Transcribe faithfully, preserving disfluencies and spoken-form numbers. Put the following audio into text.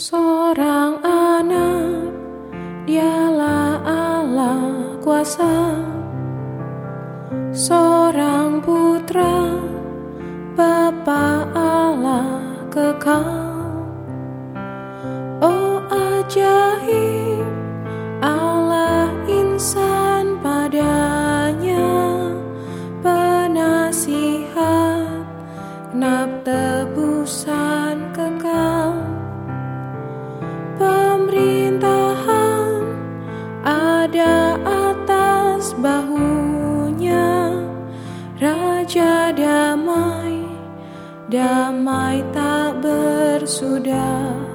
Seorang anak, dialah Allah kuasa. Seorang putra, Bapa Allah kekal. Oh ajaib, Allah insan padanya, penasihat, genap tebusan kekal. Pemerintahan ada atas bahunya, Raja damai, damai tak bersudah.